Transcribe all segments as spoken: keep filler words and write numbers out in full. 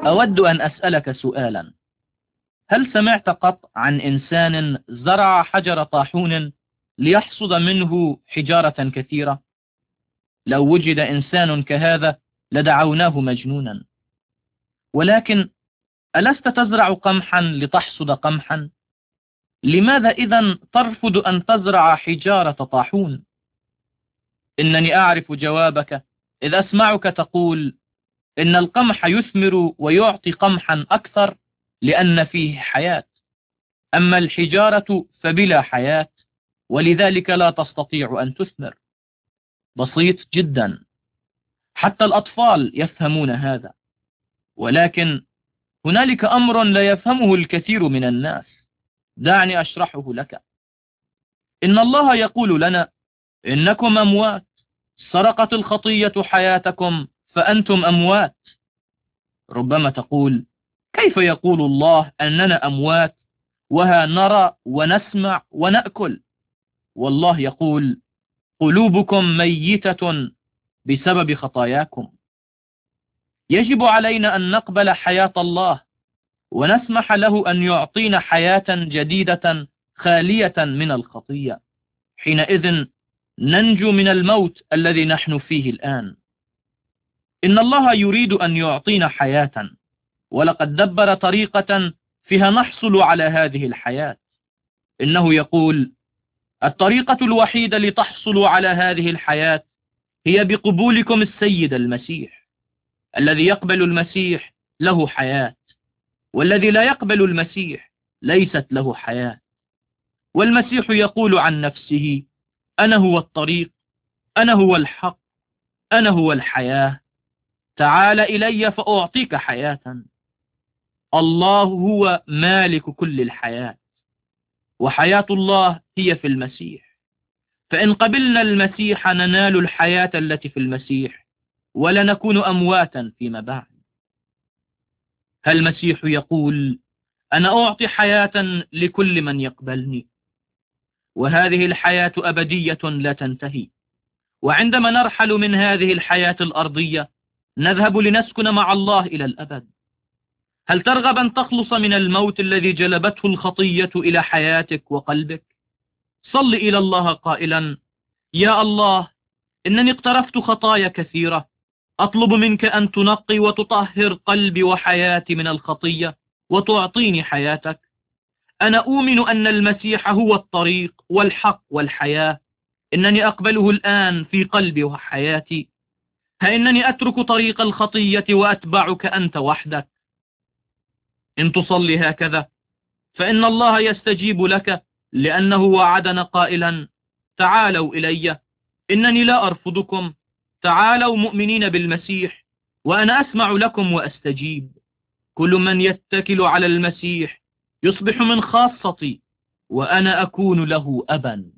أود أن أسألك سؤالا. هل سمعت قط عن إنسان زرع حجر طاحون ليحصد منه حجارة كثيرة؟ لو وجد إنسان كهذا لدعوناه مجنونا. ولكن ألست تزرع قمحا لتحصد قمحا؟ لماذا إذن ترفض أن تزرع حجارة طاحون؟ إنني أعرف جوابك إذ أسمعك تقول إن القمح يثمر ويعطي قمحا أكثر لأن فيه حياة، أما الحجارة فبلا حياة ولذلك لا تستطيع أن تثمر. بسيط جدا، حتى الأطفال يفهمون هذا، ولكن هنالك أمر لا يفهمه الكثير من الناس. دعني أشرحه لك. إن الله يقول لنا إنكم أموات، سرقت الخطية حياتكم فأنتم أموات. ربما تقول كيف يقول الله أننا أموات وها نرى ونسمع ونأكل؟ والله يقول قلوبكم ميتة بسبب خطاياكم. يجب علينا أن نقبل حياة الله ونسمح له أن يعطينا حياة جديدة خالية من الخطية. حينئذ ننجو من الموت الذي نحن فيه الآن. إن الله يريد أن يعطينا حياة، ولقد دبر طريقة فيها نحصل على هذه الحياة. إنه يقول الطريقة الوحيدة لتحصلوا على هذه الحياة هي بقبولكم السيد المسيح. الذي يقبل المسيح له حياة، والذي لا يقبل المسيح ليست له حياة. والمسيح يقول عن نفسه أنا هو الطريق، أنا هو الحق، أنا هو الحياة، تعال إلي فأعطيك حياة. الله هو مالك كل الحياة، وحياة الله هي في المسيح. فإن قبلنا المسيح ننال الحياة التي في المسيح، ولا نكون أمواتا فيما بعد. المسيح يقول أنا أعطي حياة لكل من يقبلني، وهذه الحياة أبدية لا تنتهي. وعندما نرحل من هذه الحياة الأرضية نذهب لنسكن مع الله إلى الأبد. هل ترغب أن تخلص من الموت الذي جلبته الخطية إلى حياتك وقلبك؟ صل إلى الله قائلا يا الله، إنني اقترفت خطايا كثيرة، أطلب منك أن تنقي وتطهر قلبي وحياتي من الخطية وتعطيني حياتك. أنا أؤمن أن المسيح هو الطريق والحق والحياة. إنني أقبله الآن في قلبي وحياتي. ها إنني أترك طريق الخطية وأتبعك أنت وحدك. إن تصلي هكذا فإن الله يستجيب لك، لأنه وعدنا قائلا تعالوا إلي، إنني لا أرفضكم، تعالوا مؤمنين بالمسيح وأنا أسمع لكم وأستجيب. كل من يتكل على المسيح يصبح من خاصتي، وأنا أكون له أبا.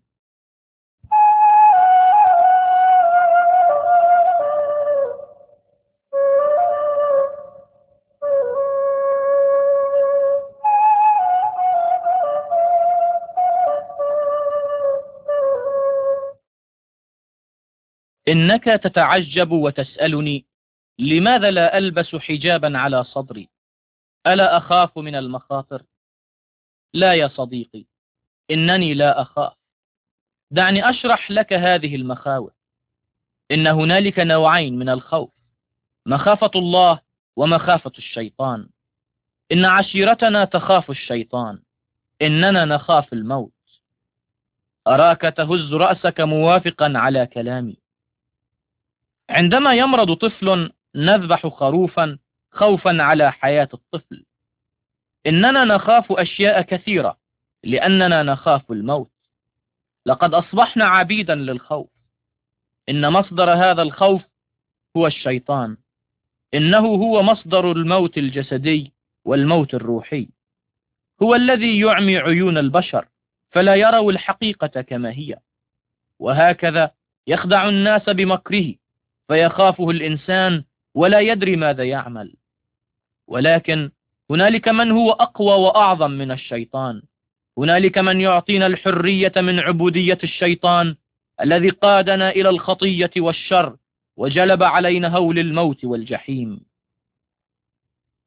إنك تتعجب وتسألني لماذا لا ألبس حجابا على صدري؟ ألا أخاف من المخاطر؟ لا يا صديقي، إنني لا أخاف. دعني أشرح لك هذه المخاوف. إن هنالك نوعين من الخوف، مخافة الله ومخافة الشيطان. إن عشيرتنا تخاف الشيطان، إننا نخاف الموت. أراك تهز رأسك موافقا على كلامي. عندما يمرض طفل نذبح خروفا خوفا على حياة الطفل. إننا نخاف أشياء كثيرة لأننا نخاف الموت. لقد أصبحنا عبيدا للخوف. إن مصدر هذا الخوف هو الشيطان. إنه هو مصدر الموت الجسدي والموت الروحي. هو الذي يعمي عيون البشر فلا يروا الحقيقة كما هي، وهكذا يخدع الناس بمكره فيخافه الإنسان ولا يدري ماذا يعمل. ولكن هنالك من هو أقوى وأعظم من الشيطان. هنالك من يعطينا الحرية من عبودية الشيطان الذي قادنا إلى الخطية والشر وجلب علينا هول الموت والجحيم.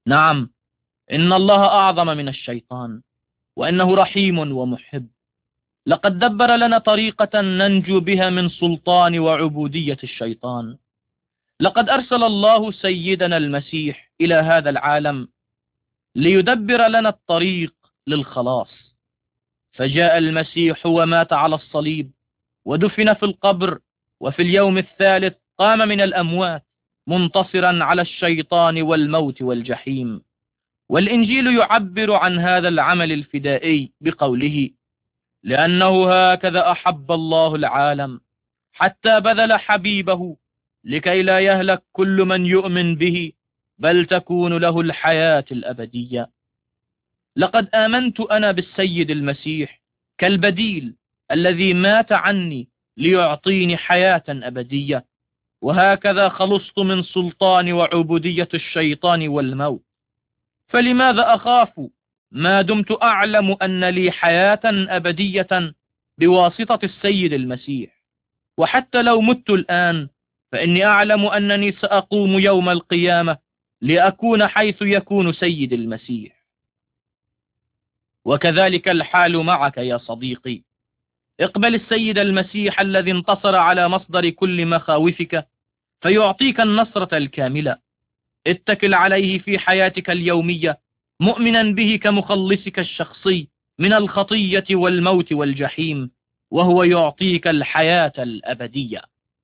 نعم، إن الله أعظم من الشيطان، وإنه رحيم ومحب. لقد دبر لنا طريقة ننجو بها من سلطان وعبودية الشيطان. لقد أرسل الله سيدنا المسيح إلى هذا العالم ليدبر لنا الطريق للخلاص. فجاء المسيح ومات على الصليب، ودفن في القبر، وفي اليوم الثالث قام من الأموات منتصرا على الشيطان والموت والجحيم. والإنجيل يعبر عن هذا العمل الفدائي بقوله: لأنه هكذا أحب الله العالم حتى بذل حبيبه، لكي لا يهلك كل من يؤمن به، بل تكون له الحياة الأبدية. لقد آمنت أنا بالسيد المسيح كالبديل الذي مات عني ليعطيني حياة أبدية، وهكذا خلصت من سلطان وعبودية الشيطان والموت. فلماذا أخاف ما دمت أعلم أن لي حياة أبدية بواسطة السيد المسيح؟ وحتى لو مت الآن فإني أعلم أنني سأقوم يوم القيامة لأكون حيث يكون سيد المسيح. وكذلك الحال معك يا صديقي. اقبل السيد المسيح الذي انتصر على مصدر كل مخاوفك فيعطيك النصرة الكاملة. اتكل عليه في حياتك اليومية، مؤمنا به كمخلصك الشخصي من الخطية والموت والجحيم، وهو يعطيك الحياة الأبدية.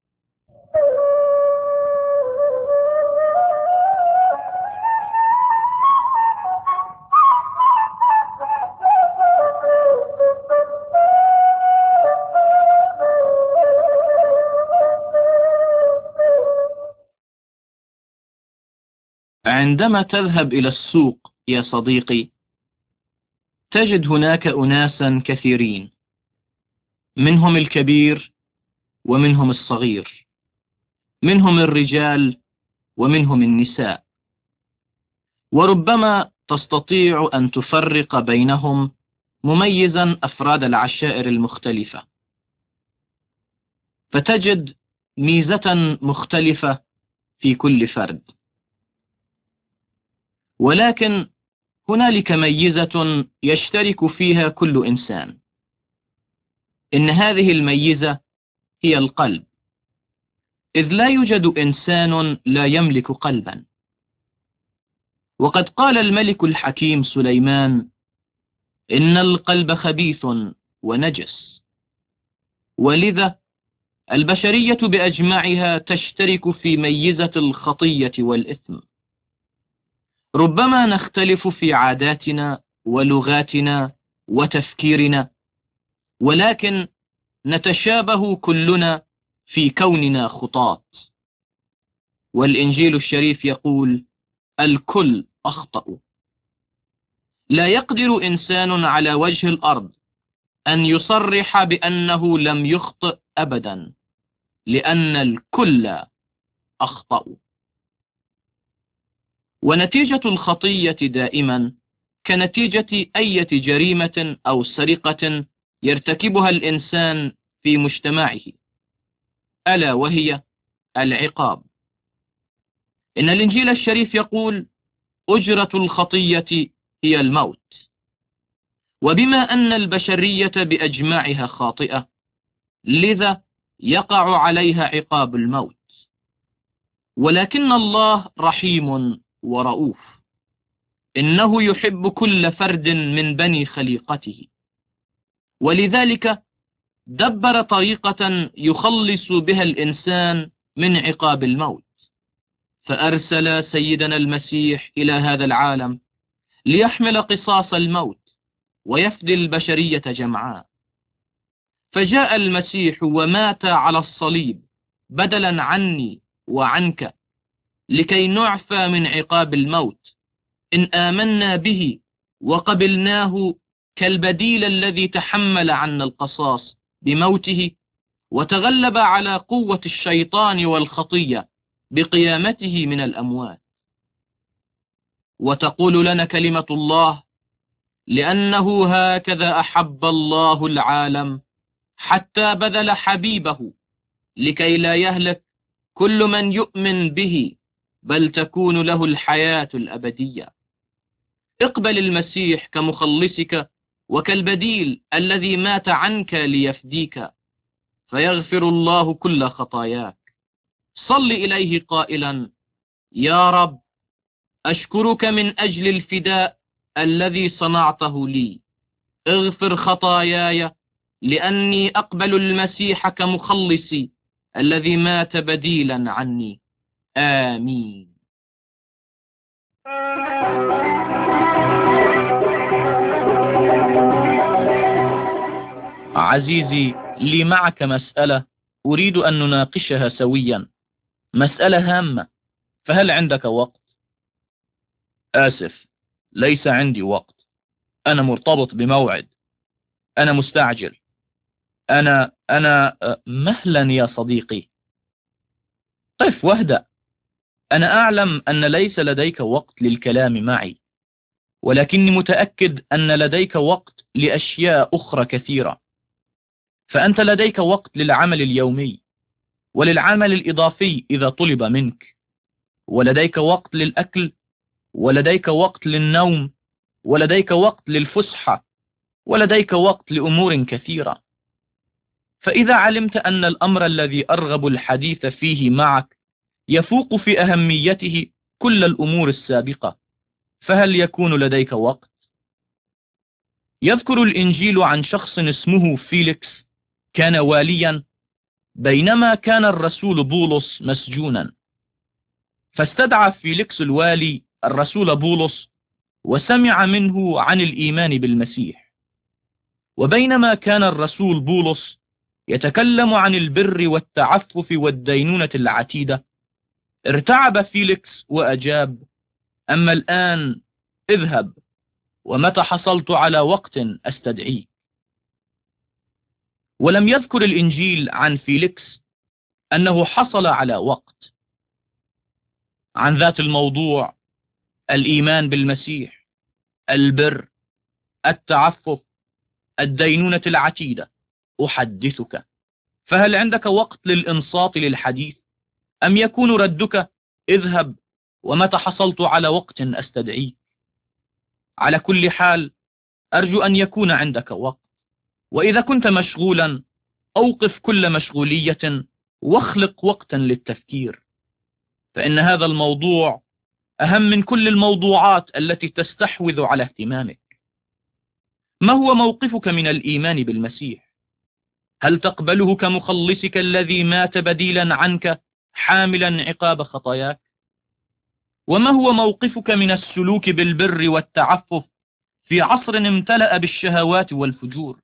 عندما تذهب إلى السوق يا صديقي، تجد هناك أناسا كثيرين، منهم الكبير ومنهم الصغير، منهم الرجال ومنهم النساء، وربما تستطيع أن تفرق بينهم مميزا أفراد العشائر المختلفة، فتجد ميزة مختلفة في كل فرد. ولكن هنالك ميزة يشترك فيها كل إنسان، إن هذه الميزة هي القلب، إذ لا يوجد إنسان لا يملك قلبا. وقد قال الملك الحكيم سليمان: إن القلب خبيث ونجس. ولذا البشرية بأجمعها تشترك في ميزة الخطية والإثم. ربما نختلف في عاداتنا ولغاتنا وتفكيرنا، ولكن نتشابه كلنا في كوننا خطاة. والإنجيل الشريف يقول: الكل أخطأوا. لا يقدر إنسان على وجه الأرض أن يصرح بأنه لم يخطئ أبدا، لأن الكل أخطأوا. ونتيجة الخطية دائما كنتيجة أي جريمة أو سرقة يرتكبها الإنسان في مجتمعه، ألا وهي العقاب. إن الإنجيل الشريف يقول: أجرة الخطية هي الموت. وبما أن البشرية بأجمعها خاطئة، لذا يقع عليها عقاب الموت. ولكن الله رحيم ورؤوف، إنه يحب كل فرد من بني خليقته، ولذلك دبر طريقة يخلص بها الإنسان من عقاب الموت، فأرسل سيدنا المسيح إلى هذا العالم ليحمل قصاص الموت ويفدي البشرية جمعاء. فجاء المسيح ومات على الصليب بدلا عني وعنك، لكي نعفى من عقاب الموت إن آمنا به وقبلناه كالبديل الذي تحمل عنا القصاص بموته، وتغلب على قوة الشيطان والخطية بقيامته من الأموات. وتقول لنا كلمة الله: لأنه هكذا أحب الله العالم حتى بذل حبيبه، لكي لا يهلك كل من يؤمن به، بل تكون له الحياة الأبدية. اقبل المسيح كمخلصك وكالبديل الذي مات عنك ليفديك، فيغفر الله كل خطاياك. صل إليه قائلا: يا رب، أشكرك من أجل الفداء الذي صنعته لي. اغفر خطاياي لأني أقبل المسيح كمخلصي الذي مات بديلا عني. آمين. عزيزي، لي معك مسألة أريد أن نناقشها سويا، مسألة هامة، فهل عندك وقت؟ آسف، ليس عندي وقت. أنا مرتبط بموعد. أنا مستعجل. أنا أنا مهلا يا صديقي. قف واهدأ. أنا أعلم أن ليس لديك وقت للكلام معي، ولكني متأكد أن لديك وقت لأشياء أخرى كثيرة. فأنت لديك وقت للعمل اليومي وللعمل الإضافي إذا طلب منك، ولديك وقت للأكل، ولديك وقت للنوم، ولديك وقت للفسحة، ولديك وقت لأمور كثيرة. فإذا علمت أن الأمر الذي أرغب الحديث فيه معك يفوق في أهميته كل الأمور السابقة، فهل يكون لديك وقت؟ يذكر الإنجيل عن شخص اسمه فيليكس، كان واليا بينما كان الرسول بولس مسجونا. فاستدعى فيليكس الوالي الرسول بولس وسمع منه عن الإيمان بالمسيح. وبينما كان الرسول بولس يتكلم عن البر والتعفف والدينونة العتيدة، ارتعب فيليكس وأجاب: أما الآن اذهب، ومتى حصلت على وقت أستدعيك. ولم يذكر الإنجيل عن فيليكس أنه حصل على وقت. عن ذات الموضوع، الإيمان بالمسيح، البر، التعفف، الدينونة العتيدة، أحدثك. فهل عندك وقت للإنصات للحديث، أم يكون ردك: اذهب، ومتى حصلت على وقت أستدعيك؟ على كل حال، أرجو أن يكون عندك وقت. وإذا كنت مشغولا، أوقف كل مشغولية واخلق وقتا للتفكير، فإن هذا الموضوع أهم من كل الموضوعات التي تستحوذ على اهتمامك. ما هو موقفك من الإيمان بالمسيح؟ هل تقبله كمخلصك الذي مات بديلا عنك حاملا عقاب خطاياك؟ وما هو موقفك من السلوك بالبر والتعفف في عصر امتلأ بالشهوات والفجور؟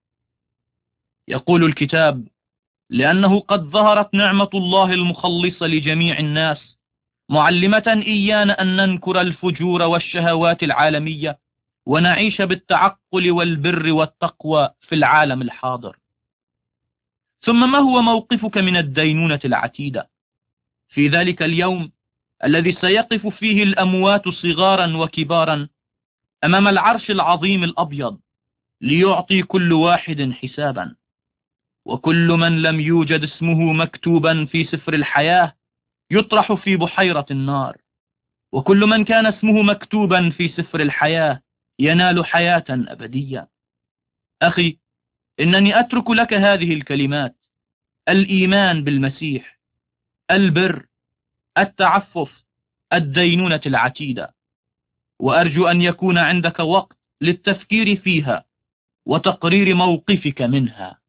يقول الكتاب: لأنه قد ظهرت نعمة الله المخلصة لجميع الناس، معلمة إيانا أن ننكر الفجور والشهوات العالمية ونعيش بالتعقل والبر والتقوى في العالم الحاضر. ثم ما هو موقفك من الدينونة العتيدة في ذلك اليوم الذي سيقف فيه الأموات صغارا وكبارا أمام العرش العظيم الأبيض ليعطي كل واحد حسابا؟ وكل من لم يوجد اسمه مكتوبا في سفر الحياة يطرح في بحيرة النار، وكل من كان اسمه مكتوبا في سفر الحياة ينال حياة أبدية. أخي، إنني أترك لك هذه الكلمات: الإيمان بالمسيح، البر، التعفف، الدينونة العتيدة، وأرجو أن يكون عندك وقت للتفكير فيها وتقرير موقفك منها.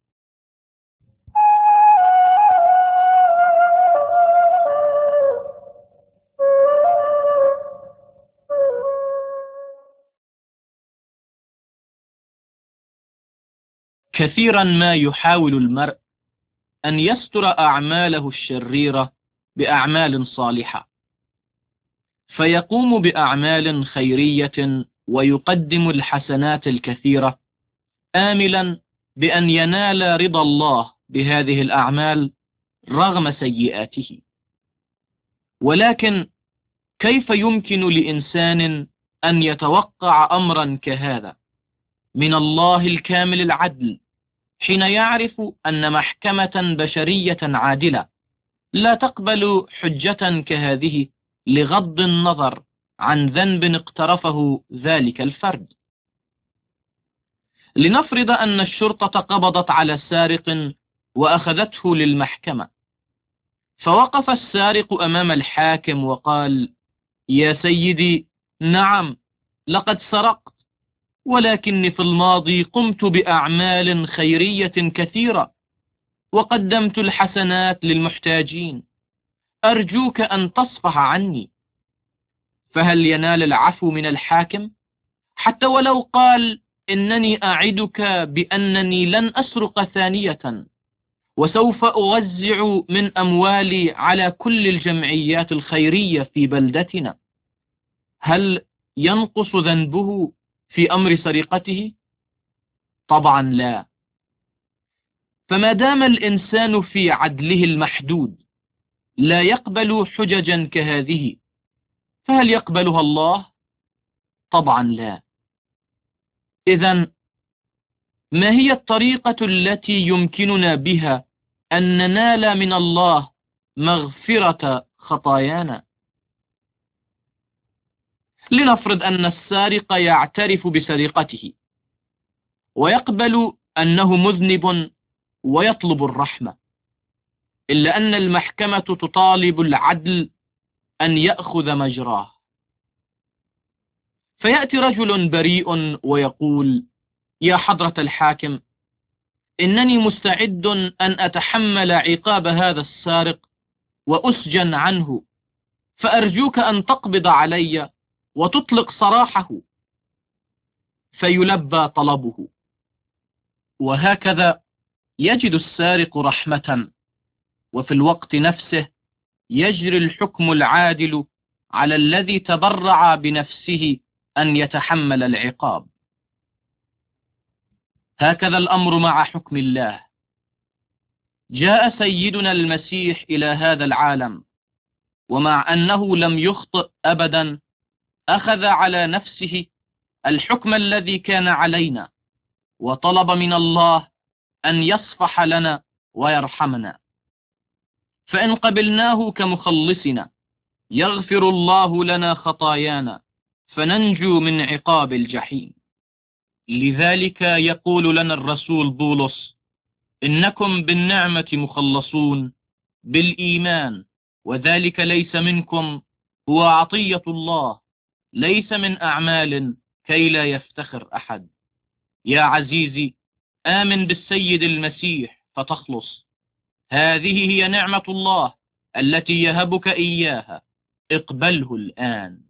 كثيرا ما يحاول المرء أن يستر أعماله الشريرة بأعمال صالحة، فيقوم بأعمال خيرية ويقدم الحسنات الكثيرة آملا بأن ينال رضا الله بهذه الأعمال رغم سيئاته. ولكن كيف يمكن لإنسان أن يتوقع أمرا كهذا من الله الكامل العدل حين يعرف أن محكمة بشرية عادلة لا تقبل حجة كهذه لغض النظر عن ذنب اقترفه ذلك الفرد. لنفرض أن الشرطة قبضت على سارق وأخذته للمحكمة، فوقف السارق أمام الحاكم وقال: يا سيدي، نعم لقد سرقت، ولكني في الماضي قمت بأعمال خيرية كثيرة وقدمت الحسنات للمحتاجين، أرجوك أن تصفح عني. فهل ينال العفو من الحاكم حتى ولو قال: إنني أعدك بأنني لن أسرق ثانية، وسوف أوزع من أموالي على كل الجمعيات الخيرية في بلدتنا؟ هل ينقص ذنبه في أمر سرقته؟ طبعا لا. فما دام الإنسان في عدله المحدود لا يقبل حججا كهذه، فهل يقبلها الله؟ طبعا لا. إذن ما هي الطريقة التي يمكننا بها أن ننال من الله مغفرة خطايانا؟ لنفرض أن السارق يعترف بسرقته ويقبل أنه مذنب ويطلب الرحمة، إلا أن المحكمة تطالب العدل أن يأخذ مجراه. فيأتي رجل بريء ويقول: يا حضرة الحاكم، إنني مستعد أن أتحمل عقاب هذا السارق وأسجن عنه، فأرجوك أن تقبض علي وتطلق سراحه. فيلبى طلبه، وهكذا يجد السارق رحمة، وفي الوقت نفسه يجري الحكم العادل على الذي تبرع بنفسه أن يتحمل العقاب. هكذا الأمر مع حكم الله. جاء سيدنا المسيح إلى هذا العالم، ومع أنه لم يخطئ أبدا أخذ على نفسه الحكم الذي كان علينا، وطلب من الله أن يصفح لنا ويرحمنا. فإن قبلناه كمخلصنا يغفر الله لنا خطايانا، فننجو من عقاب الجحيم. لذلك يقول لنا الرسول بولس: إنكم بالنعمة مخلصون بالإيمان، وذلك ليس منكم، هو عطية الله، ليس من أعمال، كي لا يفتخر أحد. يا عزيزي، آمن بالسيد المسيح فتخلص. هذه هي نعمة الله التي يهبك إياها، اقبله الآن.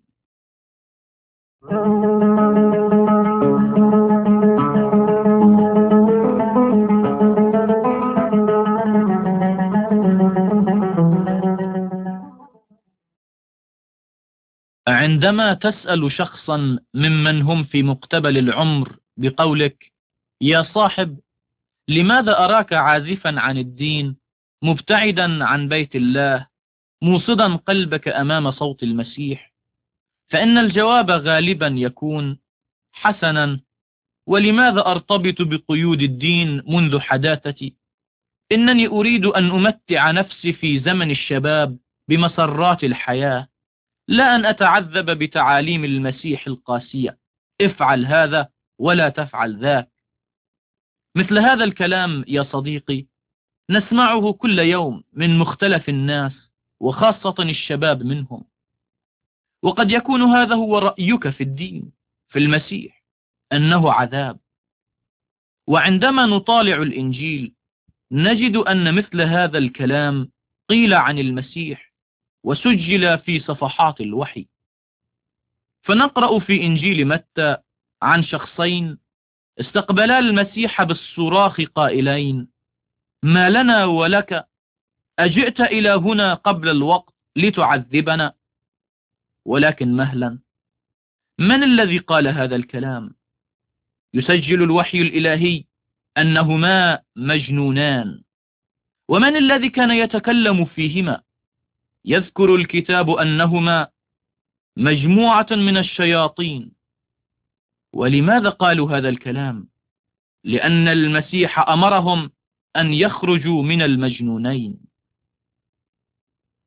عندما تسأل شخصا ممن هم في مقتبل العمر بقولك: يا صاحب، لماذا أراك عازفا عن الدين، مبتعدا عن بيت الله، موصدا قلبك أمام صوت المسيح؟ فإن الجواب غالبا يكون: حسنا، ولماذا أرتبط بقيود الدين منذ حداثتي؟ إنني أريد أن أمتع نفسي في زمن الشباب بمسرات الحياة، لا أن أتعذب بتعاليم المسيح القاسية: افعل هذا ولا تفعل ذاك. مثل هذا الكلام يا صديقي نسمعه كل يوم من مختلف الناس، وخاصة الشباب منهم. وقد يكون هذا هو رأيك في الدين، في المسيح، أنه عذاب. وعندما نطالع الإنجيل نجد أن مثل هذا الكلام قيل عن المسيح وسجل في صفحات الوحي. فنقرأ في إنجيل متى عن شخصين استقبلا المسيح بالصراخ قائلين: ما لنا ولك، أجئت إلى هنا قبل الوقت لتعذبنا؟ ولكن مهلا، من الذي قال هذا الكلام؟ يسجل الوحي الإلهي أنهما مجنونان. ومن الذي كان يتكلم فيهما؟ يذكر الكتاب أنهما مجموعة من الشياطين. ولماذا قالوا هذا الكلام؟ لأن المسيح أمرهم أن يخرجوا من المجنونين.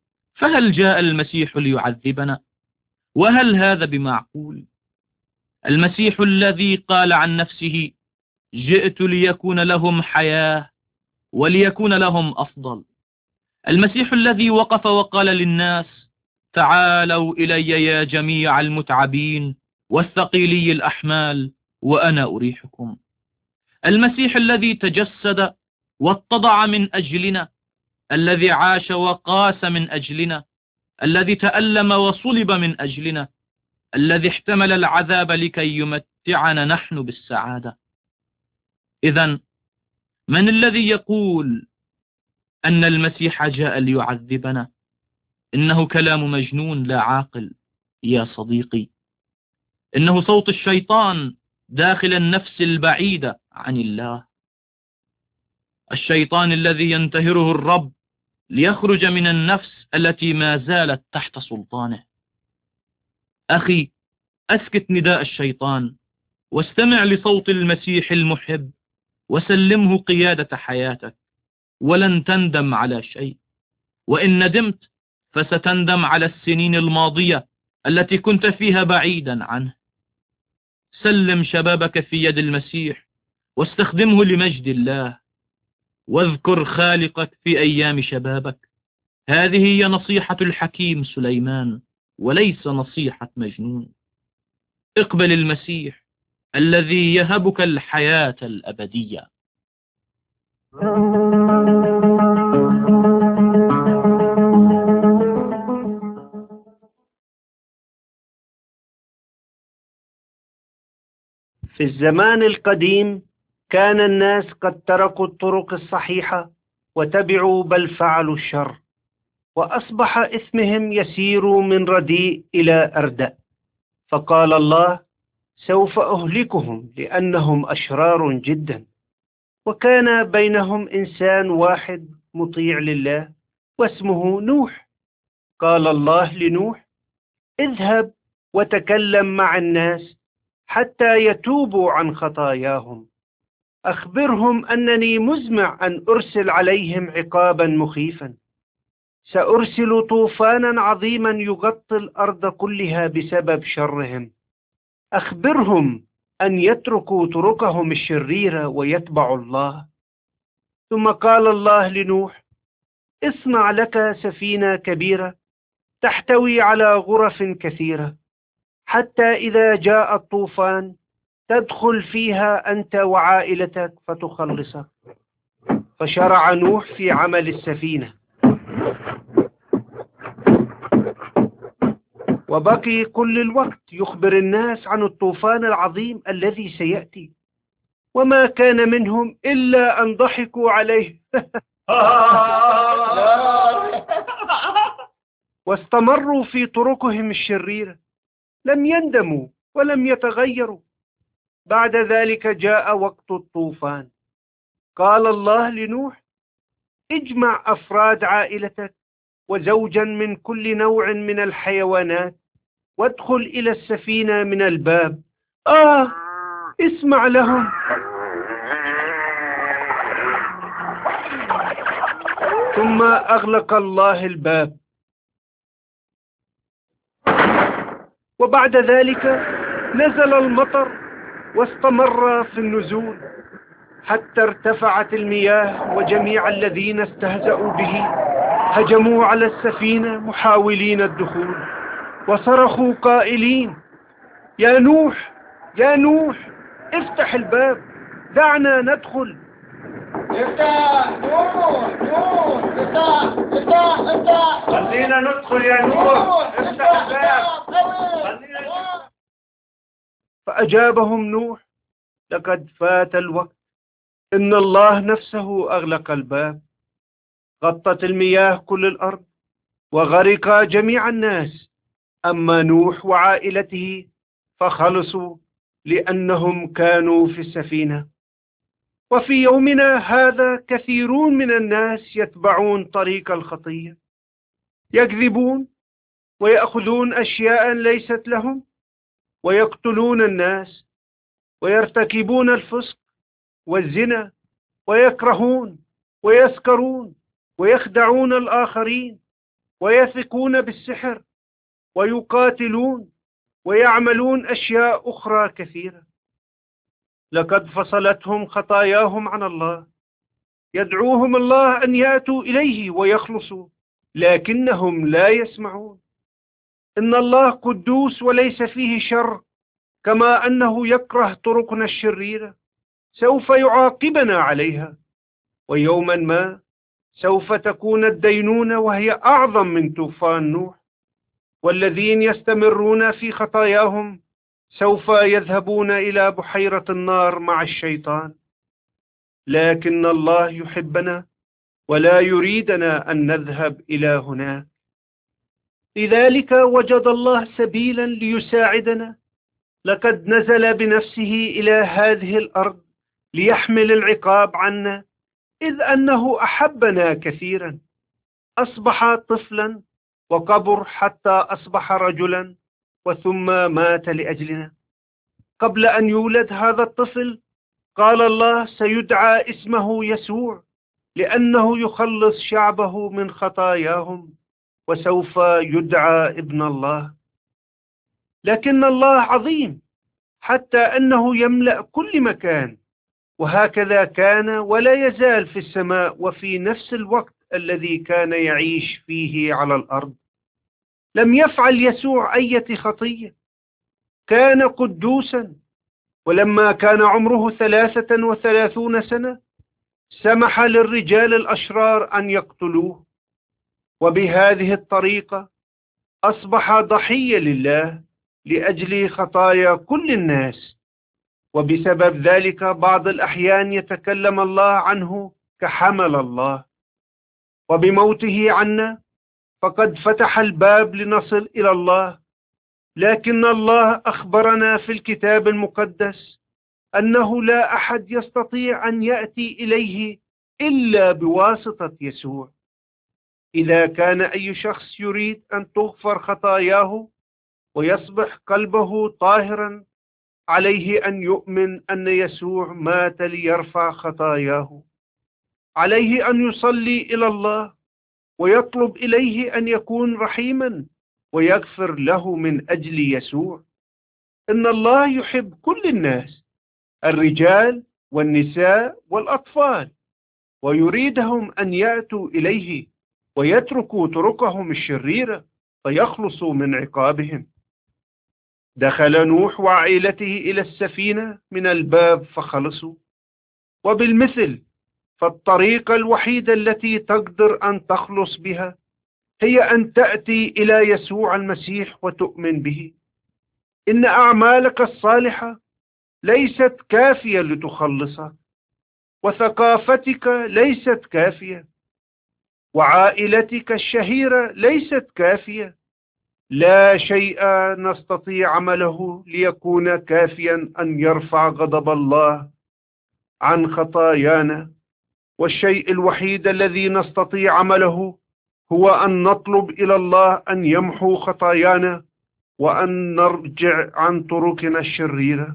فهل جاء المسيح ليعذبنا؟ وهل هذا بمعقول؟ المسيح الذي قال عن نفسه: جئت ليكون لهم حياة وليكون لهم أفضل. المسيح الذي وقف وقال للناس: تعالوا إلي يا جميع المتعبين والثقيلي الأحمال وأنا أريحكم. المسيح الذي تجسد واتضع من أجلنا، الذي عاش وقاس من أجلنا، الذي تألم وصلب من أجلنا، الذي احتمل العذاب لكي يمتعنا نحن بالسعادة. إذن من الذي يقول أن المسيح جاء ليعذبنا؟ إنه كلام مجنون لا عاقل يا صديقي. إنه صوت الشيطان داخل النفس البعيدة عن الله، الشيطان الذي ينتهره الرب ليخرج من النفس التي ما زالت تحت سلطانه. أخي، أسكت نداء الشيطان واستمع لصوت المسيح المحب وسلمه قيادة حياتك، ولن تندم على شيء. وإن ندمت فستندم على السنين الماضية التي كنت فيها بعيدا عنه. سلم شبابك في يد المسيح واستخدمه لمجد الله، واذكر خالقك في أيام شبابك. هذه هي نصيحة الحكيم سليمان وليس نصيحة مجنون. اقبل المسيح الذي يهبك الحياة الأبدية. في الزمان القديم كان الناس قد تركوا الطرق الصحيحة وتبعوا بل فعلوا الشر، وأصبح إثمهم يسير من رديء إلى أردأ. فقال الله: سوف أهلكهم لأنهم أشرار جدا. وكان بينهم إنسان واحد مطيع لله واسمه نوح. قال الله لنوح: اذهب وتكلم مع الناس حتى يتوبوا عن خطاياهم. أخبرهم أنني مزمع أن أرسل عليهم عقابا مخيفا. سأرسل طوفانا عظيما يغطي الأرض كلها بسبب شرهم. أخبرهم أن يتركوا طرقهم الشريرة ويتبعوا الله. ثم قال الله لنوح: اصنع لك سفينة كبيرة تحتوي على غرف كثيرة، حتى إذا جاء الطوفان تدخل فيها أنت وعائلتك فتخلصك. فشرع نوح في عمل السفينة، وبقي كل الوقت يخبر الناس عن الطوفان العظيم الذي سيأتي، وما كان منهم إلا أن ضحكوا عليه واستمروا في طرقهم الشريرة، لم يندموا ولم يتغيروا. بعد ذلك جاء وقت الطوفان. قال الله لنوح: اجمع أفراد عائلتك وزوجا من كل نوع من الحيوانات وادخل إلى السفينة من الباب. آه اسمع لهم. ثم أغلق الله الباب. وبعد ذلك نزل المطر واستمر في النزول حتى ارتفعت المياه، وجميع الذين استهزأوا به هجموا على السفينة محاولين الدخول، وصرخوا قائلين: يا نوح يا نوح افتح الباب، دعنا ندخل. افتح نوح نوح افتح افتح افتح خلينا ندخل يا نوح، افتح الباب خلينا ندخل. فأجابهم نوح: لقد فات الوقت، إن الله نفسه أغلق الباب. غطت المياه كل الأرض وغرق جميع الناس، أما نوح وعائلته فخلصوا لأنهم كانوا في السفينة. وفي يومنا هذا كثيرون من الناس يتبعون طريق الخطية، يكذبون ويأخذون أشياء ليست لهم، ويقتلون الناس، ويرتكبون الفسق والزنا، ويكرهون ويسكرون ويخدعون الآخرين، ويثقون بالسحر ويقاتلون ويعملون أشياء أخرى كثيرة. لقد فصلتهم خطاياهم عن الله، يدعوهم الله أن يأتوا إليه ويخلصوا، لكنهم لا يسمعون. إن الله قدوس وليس فيه شر، كما أنه يكره طرقنا الشريرة سوف يعاقبنا عليها، ويوما ما سوف تكون الدينونة وهي أعظم من طوفان نوح، والذين يستمرون في خطاياهم سوف يذهبون إلى بحيرة النار مع الشيطان. لكن الله يحبنا ولا يريدنا أن نذهب إلى هناك، لذلك وجد الله سبيلا ليساعدنا. لقد نزل بنفسه إلى هذه الأرض ليحمل العقاب عنا، إذ أنه أحبنا كثيرا. أصبح طفلا وكبر حتى أصبح رجلا، وثم مات لأجلنا. قبل أن يولد هذا الطفل قال الله سيدعى اسمه يسوع، لأنه يخلص شعبه من خطاياهم، وسوف يدعى ابن الله. لكن الله عظيم حتى أنه يملأ كل مكان، وهكذا كان ولا يزال في السماء وفي نفس الوقت الذي كان يعيش فيه على الأرض. لم يفعل يسوع أي خطية، كان قدوسا، ولما كان عمره ثلاثة وثلاثون سنة سمح للرجال الأشرار أن يقتلوه، وبهذه الطريقة أصبح ضحية لله لأجل خطايا كل الناس. وبسبب ذلك بعض الأحيان يتكلم الله عنه كحمل الله. وبموته عنا فقد فتح الباب لنصل إلى الله. لكن الله أخبرنا في الكتاب المقدس أنه لا أحد يستطيع أن يأتي إليه إلا بواسطة يسوع. إذا كان أي شخص يريد أن تغفر خطاياه ويصبح قلبه طاهرا، عليه أن يؤمن أن يسوع مات ليرفع خطاياه. عليه أن يصلي إلى الله ويطلب إليه أن يكون رحيما ويغفر له من أجل يسوع. إن الله يحب كل الناس، الرجال والنساء والأطفال، ويريدهم أن يأتوا إليه ويتركوا طرقهم الشريرة فيخلصوا من عقابهم. دخل نوح وعائلته إلى السفينة من الباب فخلصوا. وبالمثل فالطريقة الوحيدة التي تقدر أن تخلص بها هي أن تأتي إلى يسوع المسيح وتؤمن به. إن أعمالك الصالحة ليست كافية لتخلصك، وثقافتك ليست كافية، وعائلتك الشهيرة ليست كافية. لا شيء نستطيع عمله ليكون كافيا أن يرفع غضب الله عن خطايانا. والشيء الوحيد الذي نستطيع عمله هو أن نطلب إلى الله أن يمحو خطايانا وأن نرجع عن طرقنا الشريرة.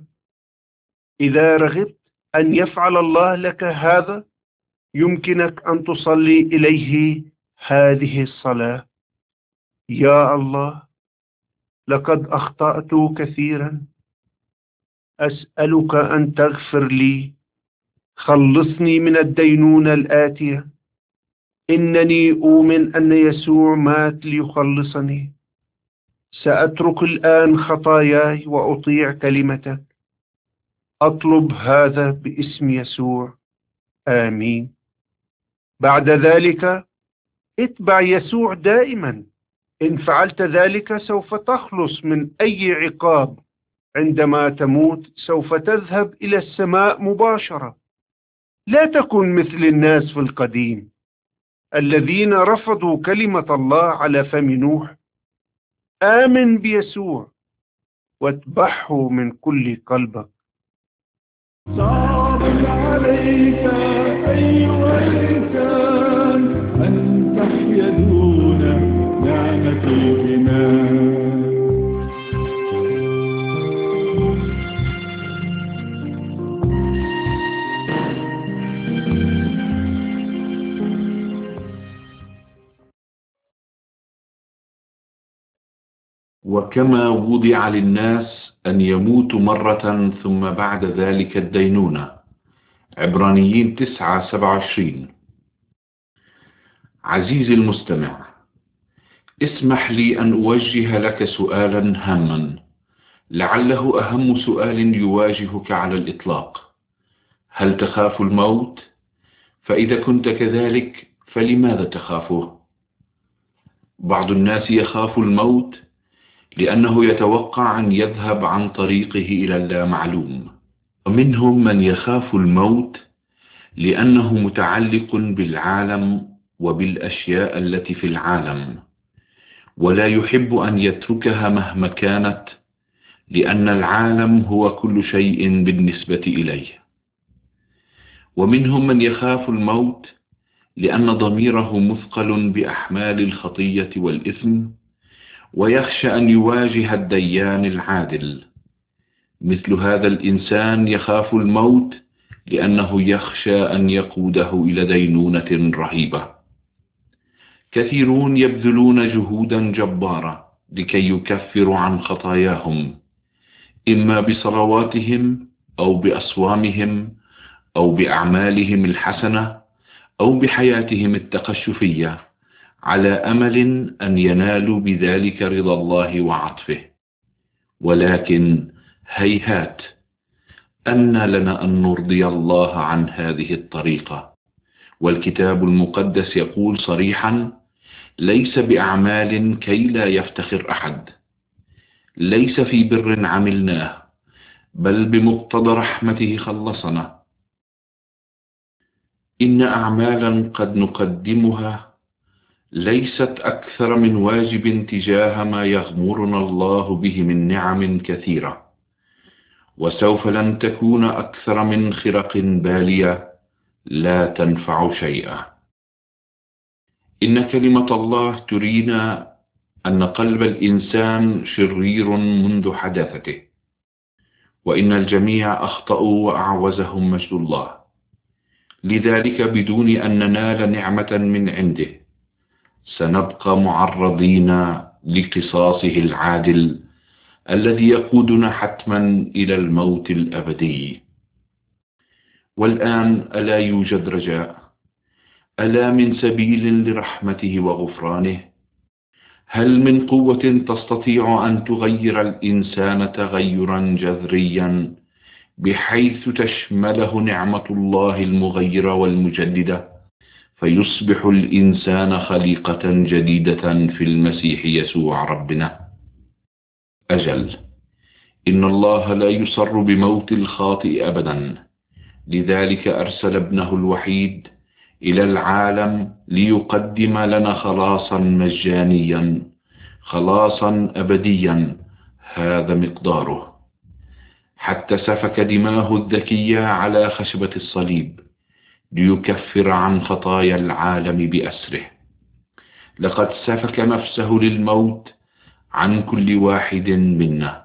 إذا رغبت أن يفعل الله لك هذا، يمكنك أن تصلي إليه هذه الصلاة: يا الله، لقد أخطأت كثيرا، أسألك أن تغفر لي، خلصني من الدينونة الآتية. إنني أؤمن أن يسوع مات ليخلصني. سأترك الآن خطاياي وأطيع كلمتك. أطلب هذا باسم يسوع، آمين. بعد ذلك اتبع يسوع دائما. إن فعلت ذلك سوف تخلص من أي عقاب. عندما تموت سوف تذهب إلى السماء مباشرة. لا تكن مثل الناس في القديم الذين رفضوا كلمة الله على فم نوح. آمن بيسوع واتبعه من كل قلبك. صعب عليك أيها الإنسان أن تحيا دون نعمة الإيمان. وكما وضع للناس أن يموتوا مرة ثم بعد ذلك الدينونة. عبرانيين تسعة سبعة وعشرين. عزيزي المستمع، اسمح لي أن أوجه لك سؤالا هاما، لعله أهم سؤال يواجهك على الإطلاق. هل تخاف الموت؟ فإذا كنت كذلك فلماذا تخافه؟ بعض الناس يخاف الموت لأنه يتوقع أن يذهب عن طريقه إلى اللامعلوم، ومنهم من يخاف الموت لأنه متعلق بالعالم وبالأشياء التي في العالم، ولا يحب أن يتركها مهما كانت، لأن العالم هو كل شيء بالنسبة إليه. ومنهم من يخاف الموت لأن ضميره مثقل بأحمال الخطية والإثم، ويخشى أن يواجه الديان العادل. مثل هذا الإنسان يخاف الموت لأنه يخشى أن يقوده إلى دينونة رهيبة. كثيرون يبذلون جهودا جبارة لكي يكفروا عن خطاياهم، إما بصلواتهم أو بأصوامهم أو بأعمالهم الحسنة أو بحياتهم التقشفية، على أمل أن ينالوا بذلك رضا الله وعطفه. ولكن هيهات، أن لنا أن نرضي الله عن هذه الطريقة؟ والكتاب المقدس يقول صريحا: ليس بأعمال كي لا يفتخر أحد، ليس في بر عملناه، بل بمقتضى رحمته خلصنا. إن أعمالا قد نقدمها ليست أكثر من واجب تجاه ما يغمرنا الله به من نعم كثيرة، وسوف لن تكون أكثر من خرق بالية لا تنفع شيئا. إن كلمة الله ترينا أن قلب الإنسان شرير منذ حداثته، وإن الجميع أخطأوا وأعوزهم مجد الله. لذلك بدون أن ننال نعمة من عنده سنبقى معرضين لقصاصه العادل الذي يقودنا حتما إلى الموت الأبدي. والآن ألا يوجد رجاء؟ ألا من سبيل لرحمته وغفرانه؟ هل من قوة تستطيع أن تغير الإنسان تغيرا جذريا بحيث تشمله نعمة الله المغيرة والمجددة، فيصبح الإنسان خليقة جديدة في المسيح يسوع ربنا؟ أجل، إن الله لا يصر بموت الخاطئ أبدا، لذلك أرسل ابنه الوحيد إلى العالم ليقدم لنا خلاصا مجانيا، خلاصا أبديا، هذا مقداره. حتى سفك دماه الذكية على خشبة الصليب ليكفر عن خطايا العالم بأسره. لقد سفك نفسه للموت عن كل واحد منا،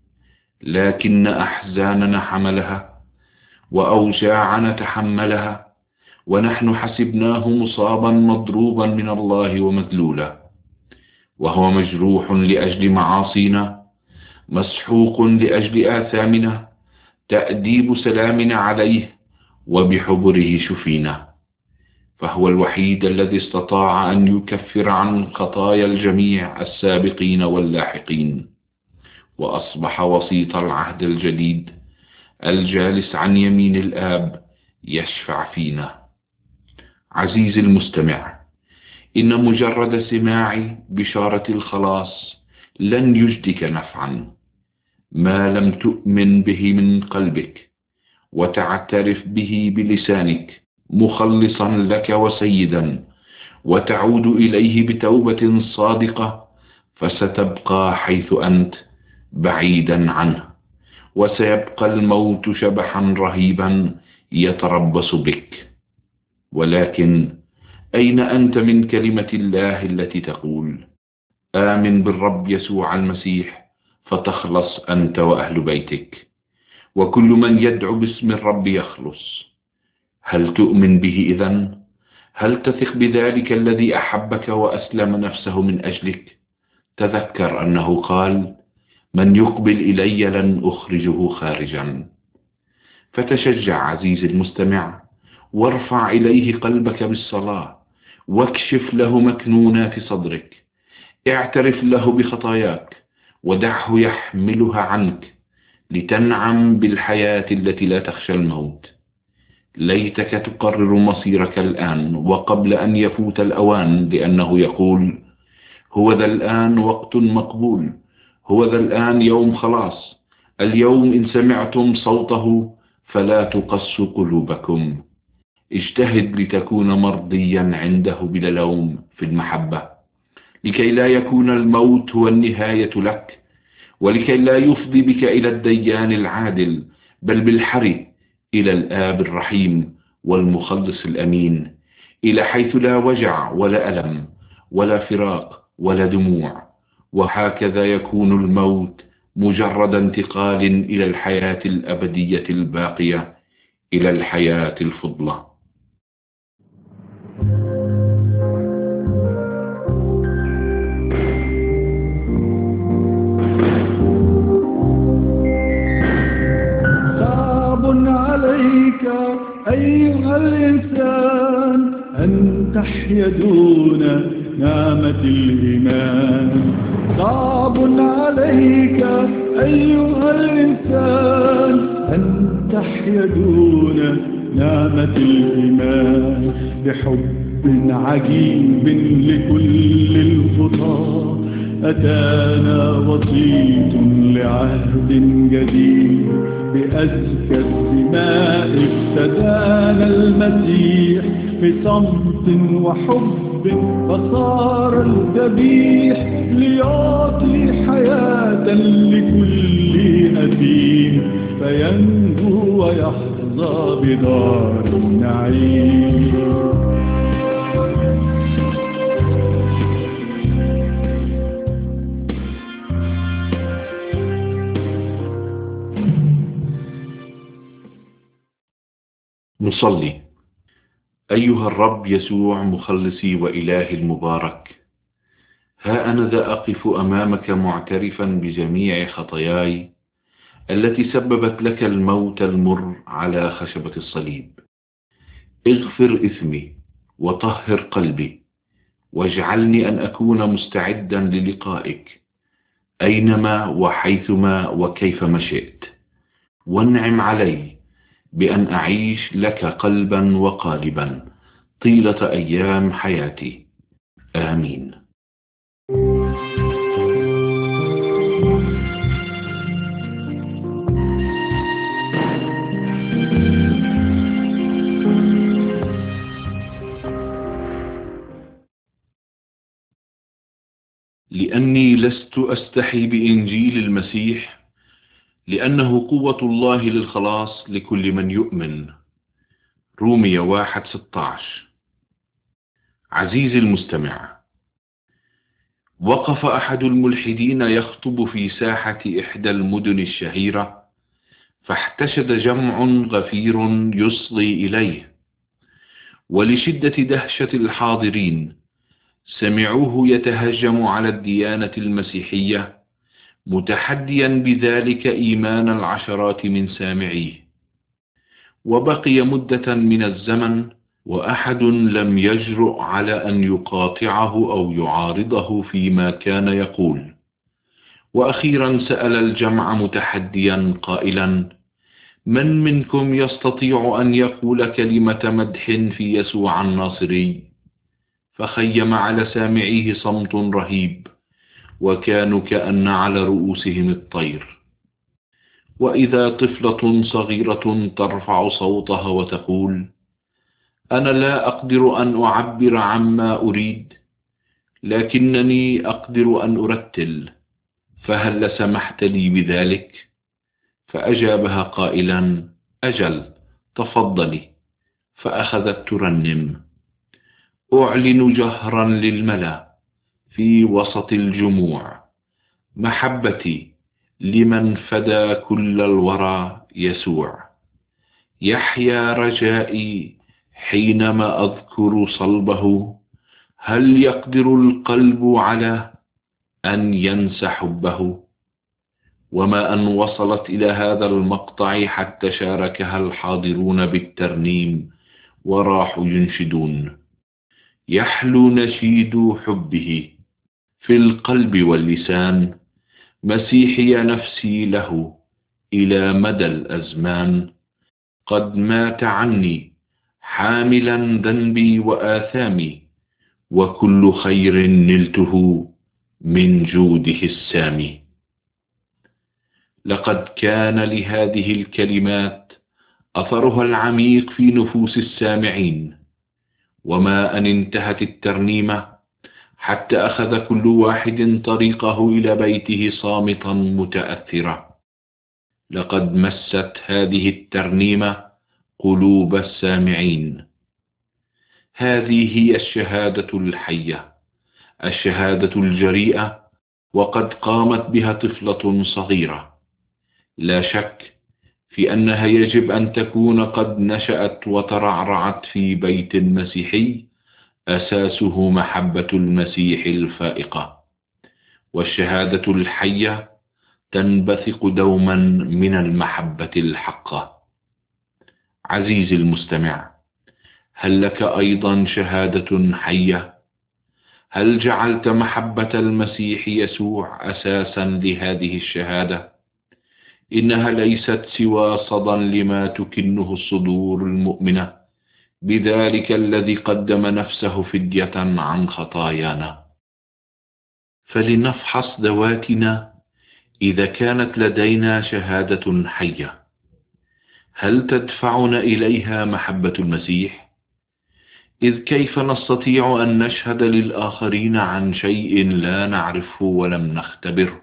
لكن أحزاننا حملها وأوجاعنا تحملها، ونحن حسبناه مصابا مضروبا من الله ومذلولا، وهو مجروح لأجل معاصينا، مسحوق لأجل آثامنا، تأديب سلامنا عليه، وبحبره شفينا. فهو الوحيد الذي استطاع أن يكفر عن خطايا الجميع السابقين واللاحقين، وأصبح وسيط العهد الجديد الجالس عن يمين الآب يشفع فينا. عزيزي المستمع، إن مجرد سماع بشارة الخلاص لن يجدك نفعا ما لم تؤمن به من قلبك وتعترف به بلسانك مخلصا لك وسيدا، وتعود إليه بتوبة صادقة، فستبقى حيث أنت بعيدا عنه، وسيبقى الموت شبحا رهيبا يتربص بك. ولكن أين أنت من كلمة الله التي تقول: آمن بالرب يسوع المسيح فتخلص أنت وأهل بيتك، وكل من يدعو باسم الرب يخلص؟ هل تؤمن به إذن؟ هل تثق بذلك الذي أحبك وأسلم نفسه من أجلك؟ تذكر أنه قال: من يقبل إلي لن أخرجه خارجا. فتشجع عزيزي المستمع، وارفع إليه قلبك بالصلاة، واكشف له مكنونات صدرك، اعترف له بخطاياك ودعه يحملها عنك لتنعم بالحياة التي لا تخشى الموت. ليتك تقرر مصيرك الآن وقبل أن يفوت الأوان، لأنه يقول: هو ذا الآن وقت مقبول، هو ذا الآن يوم خلاص. اليوم إن سمعتم صوته فلا تقسوا قلوبكم. اجتهد لتكون مرضيا عنده بلا لوم في المحبة، لكي لا يكون الموت هو النهاية لك، ولكي لا يفضي بك إلى الديان العادل، بل بالحري إلى الآب الرحيم والمخلص الأمين، إلى حيث لا وجع ولا ألم ولا فراق ولا دموع. وهكذا يكون الموت مجرد انتقال إلى الحياة الأبدية الباقية، إلى الحياة الفضلى. صعب عليك أيها الإنسان أن تحيا دون نعمة الإيمان. صعب عليك أيها الإنسان أن تحيا دون نعمة الإيمان. بحب عجيب لكل الخطاة أتانا وسيط لعهد جديد. بأزكى الدماء افتدانا المسيح، بصمت وحب فصار الذبيح، ليعطي حياة لكل أثيم، فينجو ويحظى بدار النعيم. نصلي. أيها الرب يسوع مخلصي وإلهي المبارك، ها أنا ذا أقف أمامك معترفا بجميع خطاياي التي سببت لك الموت المر على خشبة الصليب. اغفر إثمي وطهر قلبي، واجعلني أن أكون مستعدا للقائك أينما وحيثما وكيفما شئت، وانعم علي بأن أعيش لك قلبا وقالبا طيلة أيام حياتي. آمين. لأني لست أستحي بإنجيل المسيح، لأنه قوة الله للخلاص لكل من يؤمن. رومية واحد ستة عشر. عزيزي المستمع، وقف أحد الملحدين يخطب في ساحة إحدى المدن الشهيرة، فاحتشد جمع غفير يصغي إليه، ولشدة دهشة الحاضرين سمعوه يتهجم على الديانة المسيحية، متحديا بذلك إيمان العشرات من سامعيه. وبقي مدة من الزمن وأحد لم يجرؤ على أن يقاطعه أو يعارضه فيما كان يقول. وأخيرا سأل الجمع متحديا قائلا: من منكم يستطيع أن يقول كلمة مدح في يسوع الناصري؟ فخيم على سامعيه صمت رهيب، وكانوا كأن على رؤوسهم الطير. وإذا طفلة صغيرة ترفع صوتها وتقول: أنا لا أقدر أن أعبر عما أريد، لكنني أقدر أن أرتل، فهل سمحت لي بذلك؟ فأجابها قائلا: أجل، تفضلي. فأخذت ترنم: أعلن جهرا للملا في وسط الجموع محبتي لمن فدى كل الورى يسوع. يحيا رجائي حينما أذكر صلبه، هل يقدر القلب على أن ينسى حبه، وما أن وصلت إلى هذا المقطع حتى شاركها الحاضرون بالترنيم وراحوا ينشدون: يحلو نشيد حبه في القلب واللسان، مسيحي نفسي له إلى مدى الأزمان، قد مات عني حاملا ذنبي وآثامي، وكل خير نلته من جوده السامي. لقد كان لهذه الكلمات أثرها العميق في نفوس السامعين، وما أن انتهت الترنيمة حتى أخذ كل واحد طريقه إلى بيته صامتا متأثرا. لقد مست هذه الترنيمة قلوب السامعين. هذه هي الشهادة الحية، الشهادة الجريئة، وقد قامت بها طفلة صغيرة. لا شك في أنها يجب أن تكون قد نشأت وترعرعت في بيت مسيحي أساسه محبة المسيح الفائقة، والشهادة الحية تنبثق دوما من المحبة الحقة. عزيزي المستمع، هل لك أيضا شهادة حية؟ هل جعلت محبة المسيح يسوع أساسا لهذه الشهادة؟ إنها ليست سوى صدى لما تكنه الصدور المؤمنة بذلك الذي قدم نفسه فدية عن خطايانا. فلنفحص ذواتنا إذا كانت لدينا شهادة حية. هل تدفعنا إليها محبة المسيح؟ إذ كيف نستطيع أن نشهد للآخرين عن شيء لا نعرفه ولم نختبره؟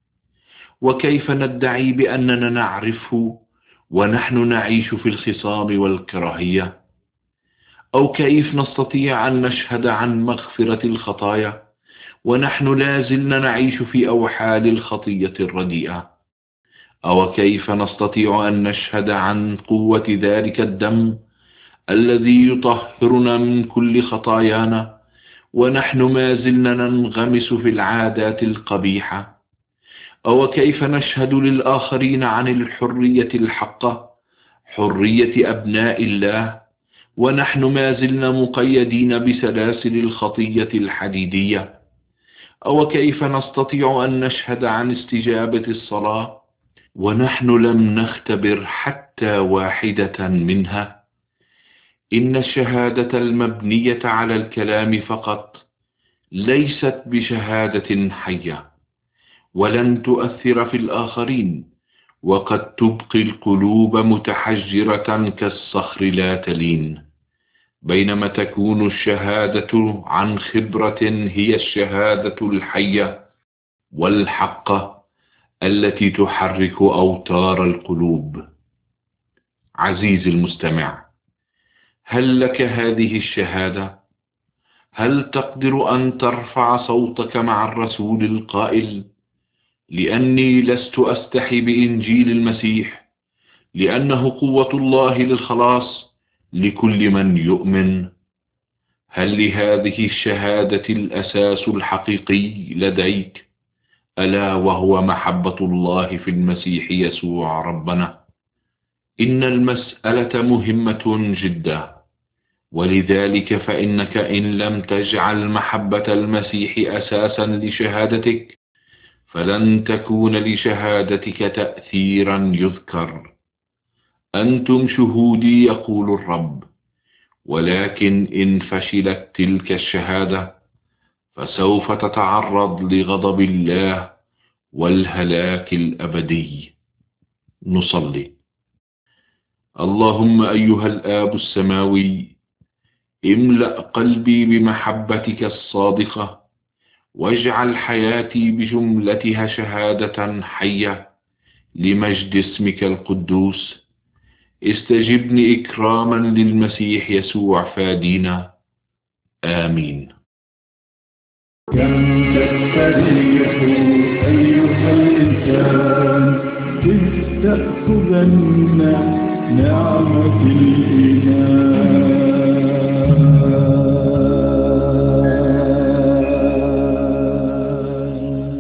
وكيف ندعي بأننا نعرفه ونحن نعيش في الخصام والكراهية؟ أو كيف نستطيع أن نشهد عن مغفرة الخطايا ونحن لا زلنا نعيش في أوحال الخطية الرديئة؟ أو كيف نستطيع أن نشهد عن قوة ذلك الدم الذي يطهرنا من كل خطايانا ونحن ما زلنا ننغمس في العادات القبيحة؟ أو كيف نشهد للآخرين عن الحرية الحقة، حرية أبناء الله، ونحن ما زلنا مقيدين بسلاسل الخطية الحديدية؟ أو كيف نستطيع أن نشهد عن استجابة الصلاة ونحن لم نختبر حتى واحدة منها؟ إن الشهادة المبنية على الكلام فقط ليست بشهادة حية، ولن تؤثر في الآخرين، وقد تبقي القلوب متحجرة كالصخر لا تلين. بينما تكون الشهادة عن خبرة هي الشهادة الحية والحقة التي تحرك أوتار القلوب. عزيزي المستمع، هل لك هذه الشهادة؟ هل تقدر أن ترفع صوتك مع الرسول القائل: لأني لست أستحي بإنجيل المسيح، لأنه قوة الله للخلاص لكل من يؤمن؟ هل لهذه الشهادة الأساس الحقيقي لديك، ألا وهو محبة الله في المسيح يسوع ربنا؟ إن المسألة مهمة جدا، ولذلك فإنك إن لم تجعل محبة المسيح أساسا لشهادتك فلن تكون لشهادتك تأثيرا يذكر. أنتم شهودي يقول الرب، ولكن إن فشلت تلك الشهادة فسوف تتعرض لغضب الله والهلاك الأبدي. نصلي. اللهم أيها الآب السماوي، املأ قلبي بمحبتك الصادقة، واجعل حياتي بجملتها شهادة حية لمجد اسمك القدوس. استجبني إكراما للمسيح يسوع فادينا. آمين. كم تستريح أيها الإنسان إذ تأخذن نعمة الإيمان.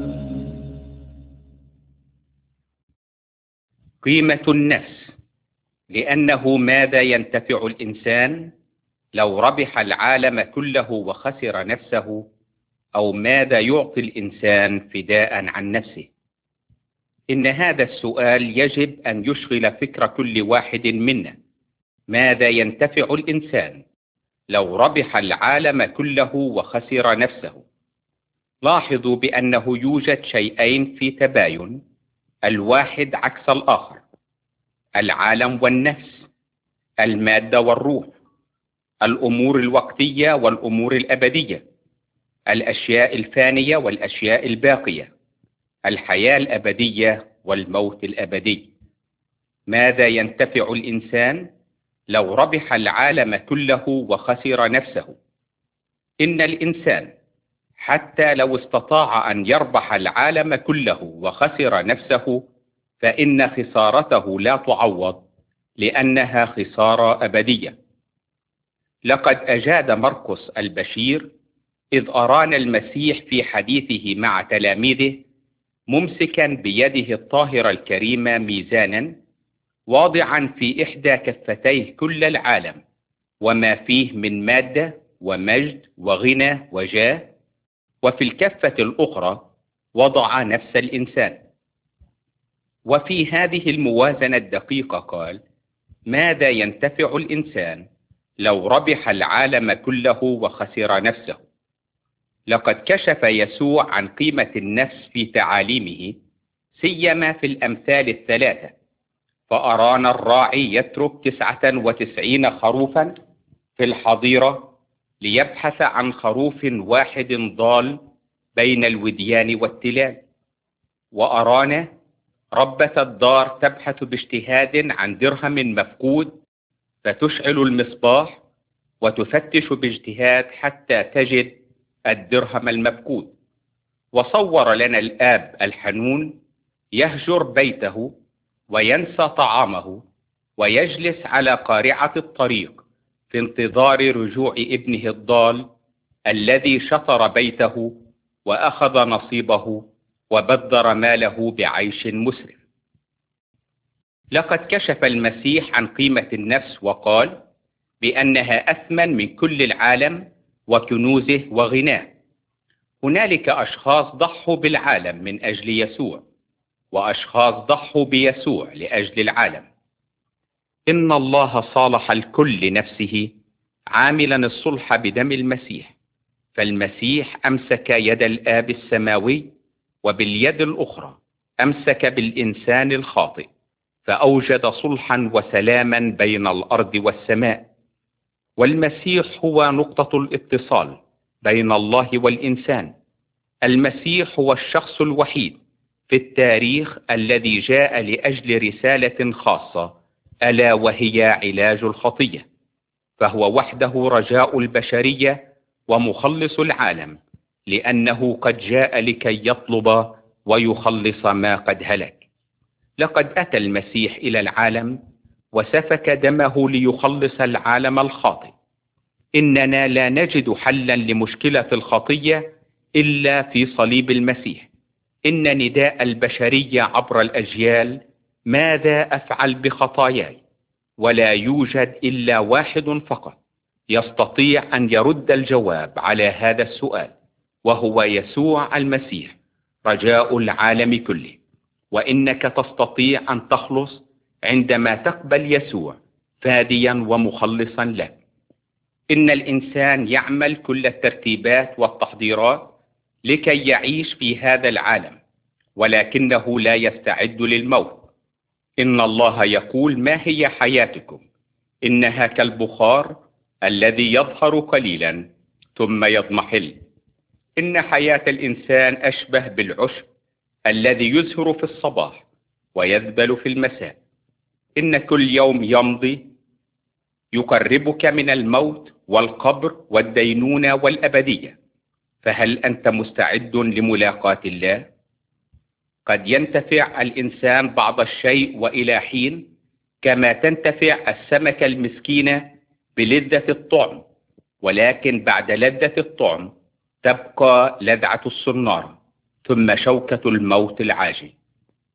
قيمة النفس، لأنه ماذا ينتفع الإنسان لو ربح العالم كله وخسر نفسه، أو ماذا يعطي الإنسان فداء عن نفسه؟ إن هذا السؤال يجب أن يشغل فكر كل واحد منا. ماذا ينتفع الإنسان لو ربح العالم كله وخسر نفسه؟ لاحظوا بأنه يوجد شيئين في تباين، الواحد عكس الآخر: العالم والنفس، المادة والروح، الأمور الوقتية والأمور الأبدية، الأشياء الفانية والأشياء الباقية، الحياة الأبدية والموت الأبدي. ماذا ينتفع الإنسان لو ربح العالم كله وخسر نفسه؟ إن الإنسان حتى لو استطاع أن يربح العالم كله وخسر نفسه، فإن خسارته لا تعوض، لأنها خسارة أبدية. لقد أجاد مرقس البشير إذ أرانا المسيح في حديثه مع تلاميذه ممسكا بيده الطاهرة الكريمة ميزانا، واضعا في إحدى كفتيه كل العالم وما فيه من مادة ومجد وغنى وجاه، وفي الكفة الأخرى وضع نفس الإنسان. وفي هذه الموازنة الدقيقة قال: ماذا ينتفع الإنسان لو ربح العالم كله وخسر نفسه؟ لقد كشف يسوع عن قيمة النفس في تعاليمه، سيما في الأمثال الثلاثة، فأرانا الراعي يترك تسعة وتسعين خروفا في الحظيرة ليبحث عن خروف واحد ضال بين الوديان والتلال. وأرانا ربة الدار تبحث باجتهاد عن درهم مفقود، فتشعل المصباح وتفتش باجتهاد حتى تجد الدرهم المفقود. وصور لنا الآب الحنون يهجر بيته وينسى طعامه ويجلس على قارعة الطريق في انتظار رجوع ابنه الضال الذي شطر بيته وأخذ نصيبه وبذر ماله بعيش مسرف. لقد كشف المسيح عن قيمة النفس وقال بأنها أثمن من كل العالم وكنوزه وغناه. هنالك أشخاص ضحوا بالعالم من أجل يسوع، وأشخاص ضحوا بيسوع لأجل العالم. إن الله صالح الكل لنفسه، عاملا الصلح بدم المسيح. فالمسيح أمسك يد الآب السماوي، وباليد الأخرى أمسك بالإنسان الخاطئ، فأوجد صلحا وسلاما بين الأرض والسماء. والمسيح هو نقطة الاتصال بين الله والإنسان. المسيح هو الشخص الوحيد في التاريخ الذي جاء لأجل رسالة خاصة، ألا وهي علاج الخطية. فهو وحده رجاء البشرية ومخلص العالم، لأنه قد جاء لكي يطلب ويخلص ما قد هلك. لقد أتى المسيح إلى العالم وسفك دمه ليخلص العالم الخاطئ. إننا لا نجد حلا لمشكلة الخطية إلا في صليب المسيح. إن نداء البشرية عبر الأجيال: ماذا أفعل بخطاياي؟ ولا يوجد إلا واحد فقط يستطيع أن يرد الجواب على هذا السؤال، وهو يسوع المسيح، رجاء العالم كله. وإنك تستطيع أن تخلص عندما تقبل يسوع فاديا ومخلصا لك. إن الإنسان يعمل كل الترتيبات والتحضيرات لكي يعيش في هذا العالم، ولكنه لا يستعد للموت. إن الله يقول: ما هي حياتكم؟ إنها كالبخار الذي يظهر قليلا ثم يضمحل. إن حياة الإنسان أشبه بالعشب الذي يزهر في الصباح ويذبل في المساء. إن كل يوم يمضي يقربك من الموت والقبر والدينونة والأبدية. فهل أنت مستعد لملاقاة الله؟ قد ينتفع الإنسان بعض الشيء وإلى حين، كما تنتفع السمكة المسكينة بلذة الطعم، ولكن بعد لذة الطعم تبقى لذعة الصنارة، ثم شوكة الموت العاجل.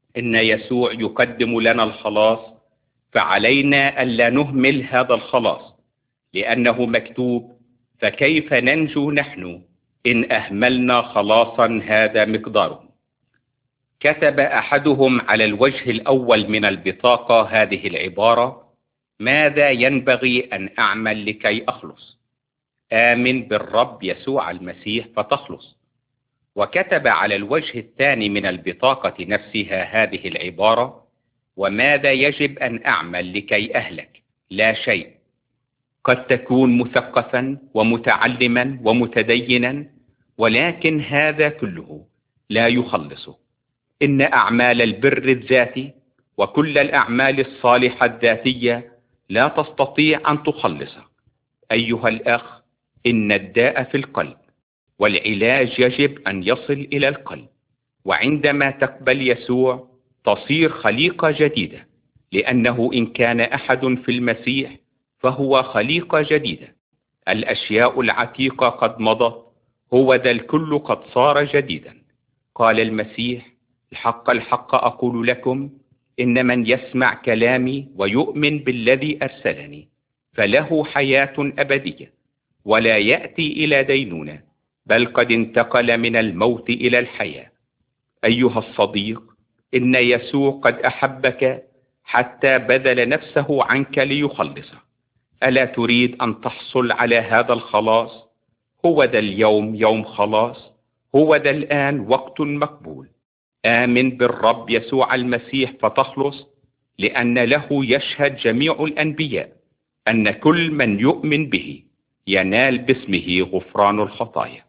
إن يسوع يقدم لنا الخلاص، فعلينا ألا نهمل هذا الخلاص، لأنه مكتوب: فكيف ننجو نحن إن أهملنا خلاصا هذا مقداره. كتب أحدهم على الوجه الأول من البطاقة هذه العبارة: ماذا ينبغي أن أعمل لكي أخلص؟ آمن بالرب يسوع المسيح فتخلص. وكتب على الوجه الثاني من البطاقة نفسها هذه العبارة: وماذا يجب أن أعمل لكي أهلك؟ لا شيء. قد تكون مثقفا ومتعلما ومتدينا، ولكن هذا كله لا يخلصك. إن أعمال البر الذاتي وكل الأعمال الصالحة الذاتية لا تستطيع أن تخلصك. أيها الأخ، إن الداء في القلب، والعلاج يجب أن يصل إلى القلب. وعندما تقبل يسوع تصير خليقة جديدة، لأنه إن كان أحد في المسيح فهو خليقة جديدة. الأشياء العتيقة قد مضت، هو ذا الكل قد صار جديدا. قال المسيح: الحق الحق أقول لكم، إن من يسمع كلامي ويؤمن بالذي أرسلني فله حياة أبدية، ولا يأتي إلى دينونة، بل قد انتقل من الموت إلى الحياة. أيها الصديق، إن يسوع قد أحبك حتى بذل نفسه عنك ليخلصك. ألا تريد أن تحصل على هذا الخلاص؟ هو ذا اليوم يوم خلاص، هو ذا الآن وقت مقبول. آمن بالرب يسوع المسيح فتخلص، لأن له يشهد جميع الأنبياء أن كل من يؤمن به ينال باسمه غفران الخطايا.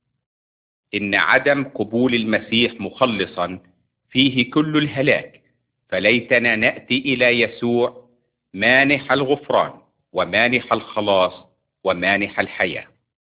إن عدم قبول المسيح مخلصا فيه كل الهلاك، فليتنا نأتي إلى يسوع مانح الغفران ومانح الخلاص ومانح الحياة.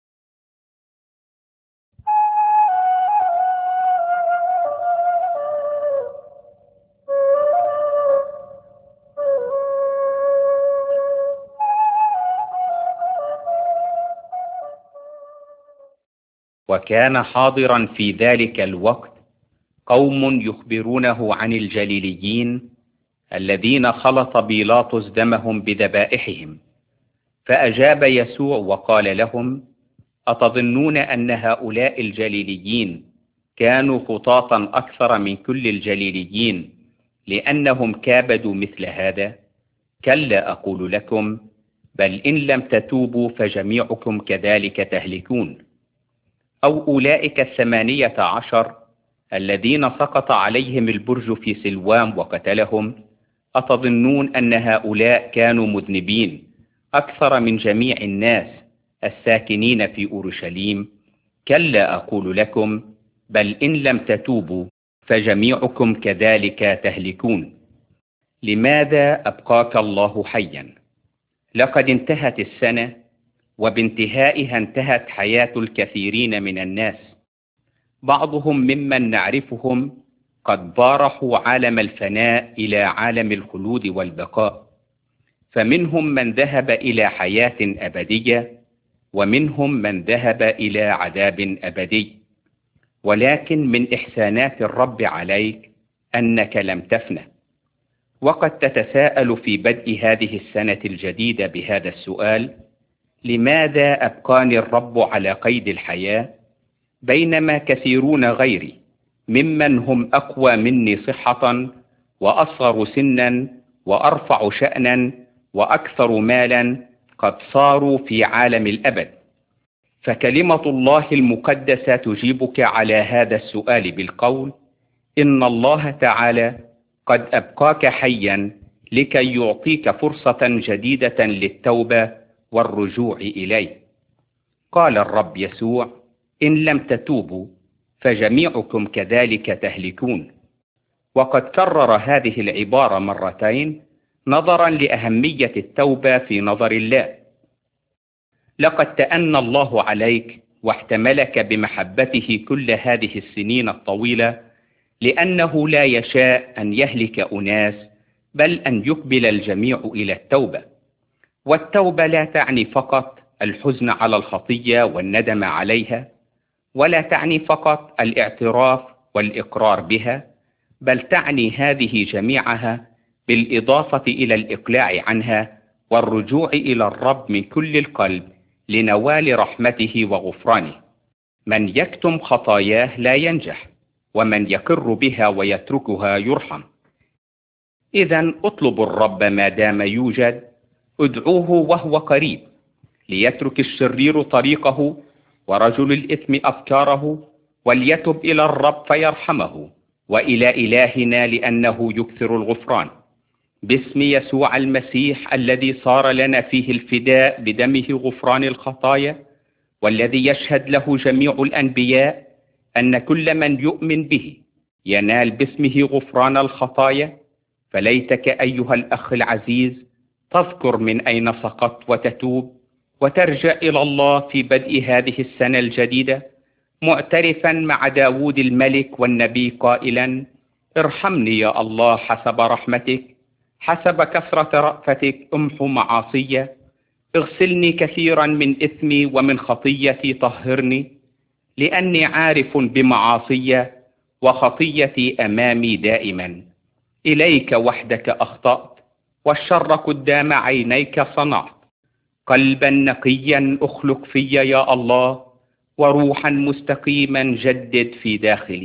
وكان حاضرا في ذلك الوقت قوم يخبرونه عن الجليليين الذين خلط بيلاطس دمهم بذبائحهم. فأجاب يسوع وقال لهم: أتظنون أن هؤلاء الجليليين كانوا خطاطا أكثر من كل الجليليين لأنهم كابدوا مثل هذا؟ كلا أقول لكم، بل إن لم تتوبوا فجميعكم كذلك تهلكون. أو أولئك الثمانية عشر الذين سقط عليهم البرج في سلوام وقتلهم، أتظنون أن هؤلاء كانوا مذنبين أكثر من جميع الناس الساكنين في أورشليم؟ كلا أقول لكم، بل إن لم تتوبوا فجميعكم كذلك تهلكون. لماذا أبقاك الله حيا؟ لقد انتهت السنة، وبانتهائها انتهت حياة الكثيرين من الناس. بعضهم ممن نعرفهم قد بارحوا عالم الفناء إلى عالم الخلود والبقاء، فمنهم من ذهب إلى حياة أبدية، ومنهم من ذهب إلى عذاب أبدي. ولكن من إحسانات الرب عليك أنك لم تفنى. وقد تتساءل في بدء هذه السنة الجديدة بهذا السؤال: لماذا أبقاني الرب على قيد الحياة بينما كثيرون غيري ممن هم أقوى مني صحة وأصغر سنا وأرفع شأنا وأكثر مالا قد صاروا في عالم الأبد؟ فكلمة الله المقدسة تجيبك على هذا السؤال بالقول: إن الله تعالى قد أبقاك حيا لكي يعطيك فرصة جديدة للتوبة والرجوع إليه. قال الرب يسوع: إن لم تتوبوا فجميعكم كذلك تهلكون. وقد كرر هذه العبارة مرتين نظرا لأهمية التوبة في نظر الله. لقد تأنى الله عليك واحتملك بمحبته كل هذه السنين الطويلة، لأنه لا يشاء أن يهلك أناس، بل أن يقبل الجميع إلى التوبة. والتوبة لا تعني فقط الحزن على الخطية والندم عليها، ولا تعني فقط الاعتراف والإقرار بها، بل تعني هذه جميعها بالإضافة إلى الإقلاع عنها والرجوع إلى الرب من كل القلب لنوال رحمته وغفرانه. من يكتم خطاياه لا ينجح، ومن يقر بها ويتركها يرحم. إذن اطلبوا الرب ما دام يوجد، ادعوه وهو قريب، ليترك الشرير طريقه ورجل الإثم أفكاره، وليتب إلى الرب فيرحمه، وإلى إلهنا لأنه يكثر الغفران. باسم يسوع المسيح الذي صار لنا فيه الفداء بدمه غفران الخطايا، والذي يشهد له جميع الأنبياء أن كل من يؤمن به ينال باسمه غفران الخطايا. فليتك أيها الأخ العزيز تذكر من أين سقطت وتتوب وترجع إلى الله في بدء هذه السنة الجديدة، معترفا مع داود الملك والنبي قائلا: ارحمني يا الله حسب رحمتك، حسب كثرة رأفتك امحو معاصي، اغسلني كثيرا من إثمي ومن خطيتي طهرني، لأني عارف بمعاصي وخطيتي أمامي دائما. إليك وحدك أخطأت، والشر قدام عينيك صنعت. قلبا نقيا أخلق في يا الله، وروحا مستقيما جدد في داخلي.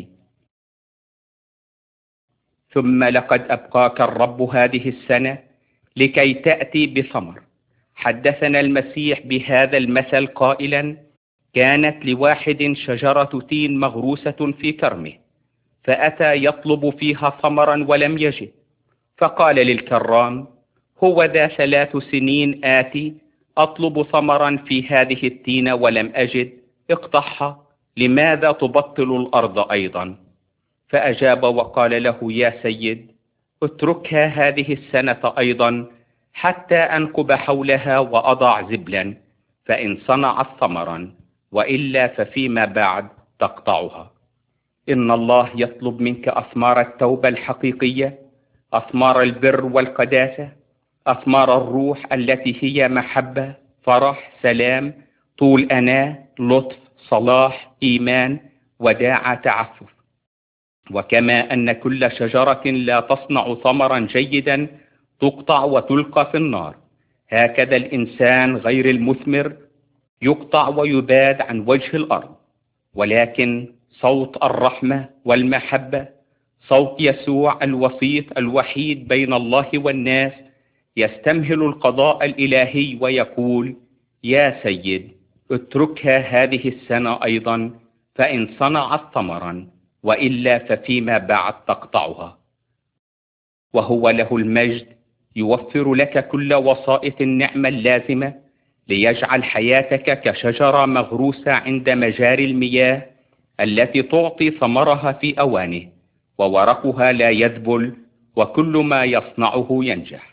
ثم لقد أبقاك الرب هذه السنة لكي تأتي بثمر. حدثنا المسيح بهذا المثل قائلا: كانت لواحد شجرة تين مغروسة في كرمه، فأتى يطلب فيها ثمرا ولم يجد، فقال للكرام: هو ذا ثلاث سنين آتي أطلب ثمرا في هذه التينة ولم أجد، اقطعها، لماذا تبطل الأرض أيضا؟ فأجاب وقال له: يا سيد، اتركها هذه السنة أيضا حتى أنقب حولها وأضع زبلا، فإن صنعت ثمرا، وإلا ففيما بعد تقطعها. إن الله يطلب منك أثمار التوبة الحقيقية، أثمار البر والقداسة، أثمار الروح التي هي محبة، فرح، سلام، طول أناة، لطف، صلاح، إيمان، وداعة، تعفف. وكما أن كل شجرة لا تصنع ثمرا جيدا تقطع وتلقى في النار، هكذا الإنسان غير المثمر يقطع ويباد عن وجه الأرض. ولكن صوت الرحمة والمحبة، صوت يسوع الوسيط الوحيد بين الله والناس، يستمهل القضاء الإلهي ويقول: يا سيد، اتركها هذه السنة أيضا، فإن صنعت ثمرا، وإلا ففيما بعد تقطعها. وهو له المجد يوفر لك كل وسائط النعمة اللازمة ليجعل حياتك كشجرة مغروسة عند مجاري المياه التي تعطي ثمرها في أوانه، وورقها لا يذبل، وكل ما يصنعه ينجح.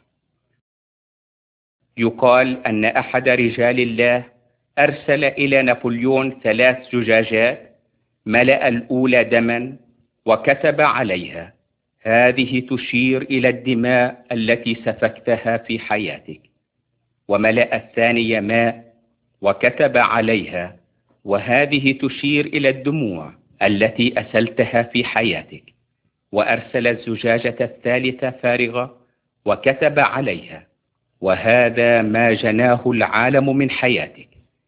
يقال أن أحد رجال الله أرسل إلى نابليون ثلاث زجاجات، ملأ الأولى دما وكتب عليها: هذه تشير إلى الدماء التي سفكتها في حياتك. وملأ الثانية ماء وكتب عليها: وهذه تشير إلى الدموع التي أسلتها في حياتك. وأرسل الزجاجة الثالثة فارغة وكتب عليها: وهذا ما جناه العالم من حياتك.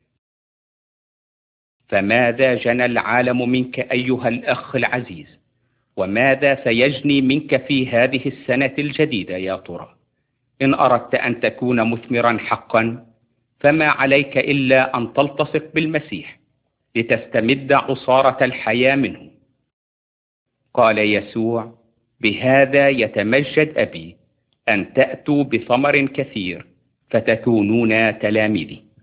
فماذا جنى العالم منك أيها الأخ العزيز؟ وماذا سيجني منك في هذه السنة الجديدة يا ترى؟ إن أردت أن تكون مثمرا حقا، فما عليك إلا أن تلتصق بالمسيح لتستمد عصارة الحياة منه. قال يسوع: بهذا يتمجد أبي، أن تأتوا بثمر كثير فتكونون تلاميذي.